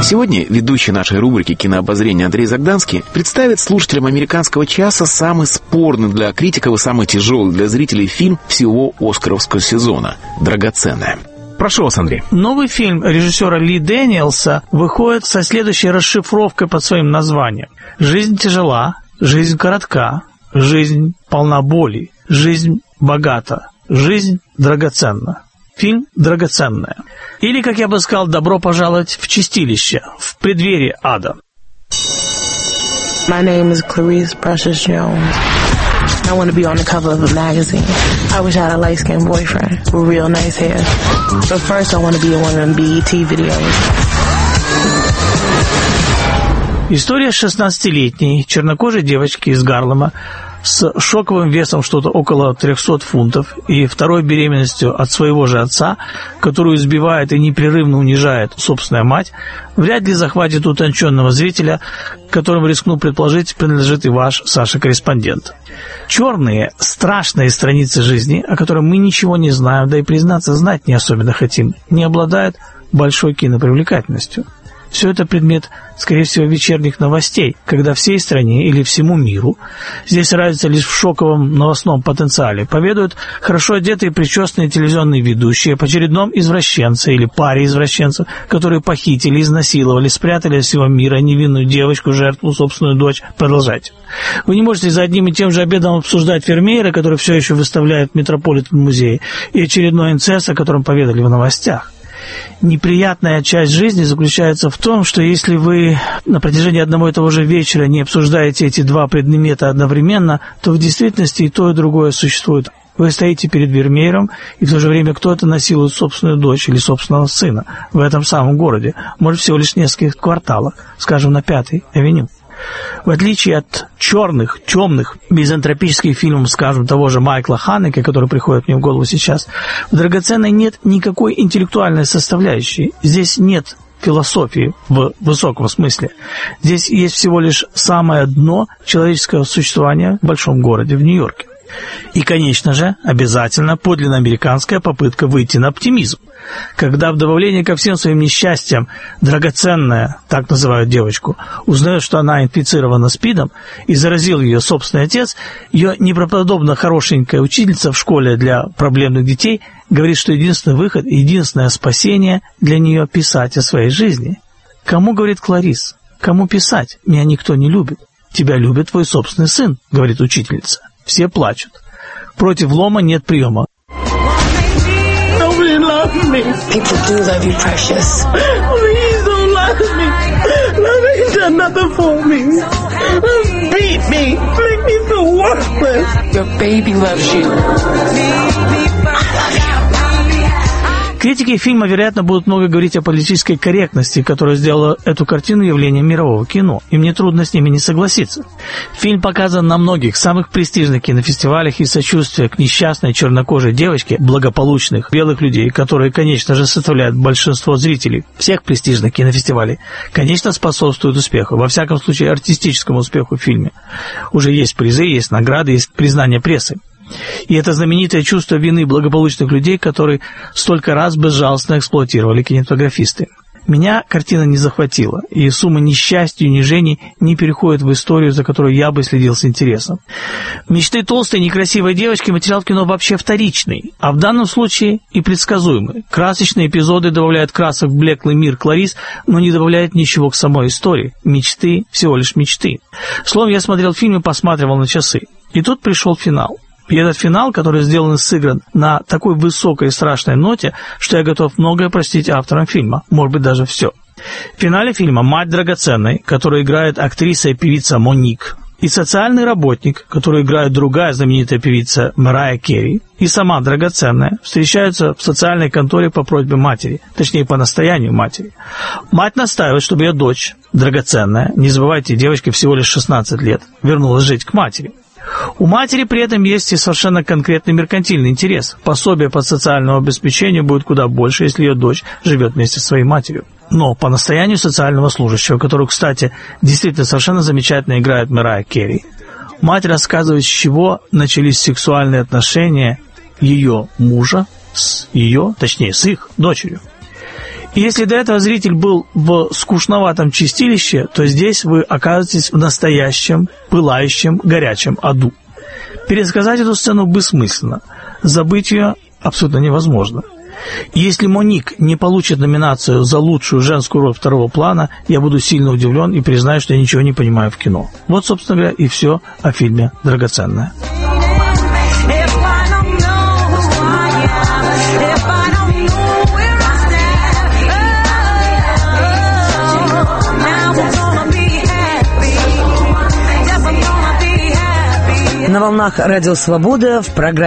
Сегодня ведущий нашей рубрики «Кинообозрение» Андрей Загданский представит слушателям «Американского часа» самый спорный для критиков и самый тяжелый для зрителей фильм всего оскаровского сезона «Драгоценная». Прошу вас, Андрей. Новый фильм режиссера Ли Дэниелса выходит со следующей расшифровкой под своим названием: «Жизнь тяжела, жизнь коротка, жизнь полна боли, жизнь богата, жизнь драгоценна». Фильм «Драгоценная». Или, как я бы сказал, «Добро пожаловать в чистилище», в преддверии ада. My name is Clarice Precious Jones. I want to be on the cover of a magazine. I wish I had a light-skinned boyfriend with real nice hair. But first I want to be in one of them BET videos. История 16-летней чернокожей девочки из Гарлема с шоковым весом что-то около 300 фунтов и второй беременностью от своего же отца, которую избивает и непрерывно унижает собственная мать, вряд ли захватит утонченного зрителя, которому, рискну предположить, принадлежит и ваш, Саша-корреспондент. Черные, страшные страницы жизни, о которых мы ничего не знаем, да и, признаться, знать не особенно хотим, не обладают большой кинопривлекательностью. Все это предмет, скорее всего, вечерних новостей, когда всей стране или всему миру, здесь разница лишь в шоковом новостном потенциале, поведают хорошо одетые причесанные телевизионные ведущие об очередном извращенце или паре извращенцев, которые похитили, изнасиловали, спрятали от всего мира невинную девочку, жертву, собственную дочь. Продолжайте. Вы не можете за одним и тем же обедом обсуждать Вермеера, который все еще выставляет в Метрополитен-музее, и очередной инцест, о котором поведали в новостях. Неприятная часть жизни заключается в том, что если вы на протяжении одного и того же вечера не обсуждаете эти два предмета одновременно, то в действительности и то, и другое существует. Вы стоите перед Вермеером, и в то же время кто-то насилует собственную дочь или собственного сына в этом самом городе, может, всего лишь в нескольких кварталах, скажем, на 5-й авеню. В отличие от черных, темных, мизантропических фильмов, скажем, того же Майкла Ханеке, который приходит мне в голову сейчас, в «Драгоценной» нет никакой интеллектуальной составляющей. Здесь нет философии в высоком смысле. Здесь есть всего лишь самое дно человеческого существования в большом городе, в Нью-Йорке. И, конечно же, обязательно подлинно американская попытка выйти на оптимизм. Когда в добавление ко всем своим несчастьям драгоценная, так называют девочку, узнает, что она инфицирована СПИДом и заразил ее собственный отец, ее неправдоподобно хорошенькая учительница в школе для проблемных детей говорит, что единственный выход, единственное спасение для нее — писать о своей жизни. Кому, говорит Кларис, кому писать? Меня никто не любит. Тебя любит твой собственный сын, говорит учительница. Все плачут. Против лома нет приема. Nobody loves me. People do love you, Precious. Please don't lie to me. Love ain't done nothing for me. Beat me. Make me feel worthless. Your baby loves you. I love you. Критики фильма, вероятно, будут много говорить о политической корректности, которая сделала эту картину явлением мирового кино, и мне трудно с ними не согласиться. Фильм показан на многих самых престижных кинофестивалях, и сочувствие к несчастной чернокожей девочке благополучных белых людей, которые, конечно же, составляют большинство зрителей всех престижных кинофестивалей, конечно, способствует успеху, во всяком случае, артистическому успеху в фильме. Уже есть призы, есть награды, есть признание прессы. И это знаменитое чувство вины благополучных людей, которые столько раз безжалостно эксплуатировали кинематографисты. Меня картина не захватила, и сумма несчастья и унижений не переходит в историю, за которой я бы следил с интересом. Мечты толстой некрасивой девочки материал в кино вообще вторичный, а в данном случае и предсказуемый. Красочные эпизоды добавляют красок в блеклый мир Кларис, но не добавляют ничего к самой истории. Мечты, всего лишь мечты. Словом, я смотрел фильм и посматривал на часы. И тут пришел финал. И этот финал, который сделан и сыгран на такой высокой и страшной ноте, что я готов многое простить авторам фильма, может быть, даже все. В финале фильма мать драгоценной, которую играет актриса и певица Моник, и социальный работник, который играет другая знаменитая певица Мэрайя Керри, и сама драгоценная встречаются в социальной конторе по просьбе матери, точнее, по настоянию матери. Мать настаивает, чтобы ее дочь, драгоценная, не забывайте, девочке всего лишь 16 лет, вернулась жить к матери. У матери при этом есть и совершенно конкретный меркантильный интерес. Пособие по социальному обеспечению будет куда больше, если ее дочь живет вместе со своей матерью. Но по настоянию социального служащего, которую, кстати, действительно совершенно замечательно играет Мэрайя Керри, мать рассказывает, с чего начались сексуальные отношения ее мужа с ее, точнее, с их дочерью. И если до этого зритель был в скучноватом чистилище, то здесь вы оказываетесь в настоящем, пылающем, горячем аду. Пересказать эту сцену бессмысленно. Забыть ее абсолютно невозможно. И если Моник не получит номинацию за лучшую женскую роль второго плана, я буду сильно удивлен и признаю, что я ничего не понимаю в кино. Вот, собственно говоря, и все о фильме «Драгоценная». На волнах Радио Свобода в программе